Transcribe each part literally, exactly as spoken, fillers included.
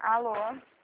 Alô?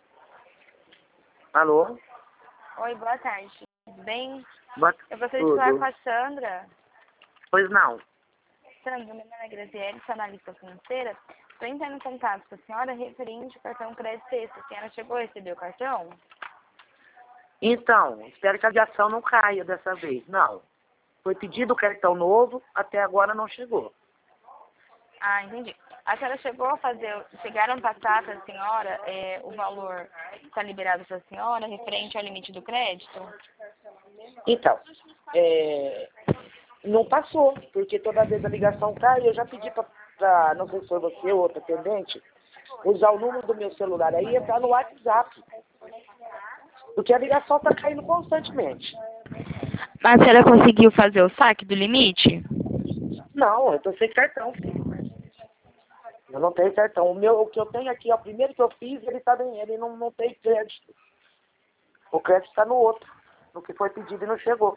Alô? Oi, boa tarde. Tudo bem? Boa Eu gostaria de falar tudo. com a Sandra. Pois não. Sandra, meu nome é Graziele, sou analista financeira. Estou entrando em contato com a senhora referente ao cartão crédito esse. A senhora chegou a receber o cartão? Então, espero que a aviação não caia dessa vez. Não. Foi pedido o cartão novo, até agora não chegou. Ah, entendi. A senhora chegou a fazer, chegaram a passar para a senhora é, o valor que está liberado para a senhora referente ao limite do crédito? Então, é, não passou, porque toda vez a ligação cai, eu já pedi para, não sei se foi você ou outro atendente, usar o número do meu celular aí e entrar no WhatsApp. Porque a ligação está caindo constantemente. Mas a senhora conseguiu fazer o saque do limite? Não, eu tô sem cartão, filho. Eu não tenho cartão. O, meu, o que eu tenho aqui, ó, o primeiro que eu fiz, ele, tá bem, ele não, não tem crédito. O crédito está no outro, no que foi pedido e não chegou.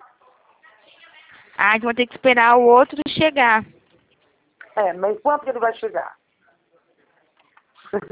Ah, então vou ter que esperar o outro chegar. É, mas quanto que ele vai chegar?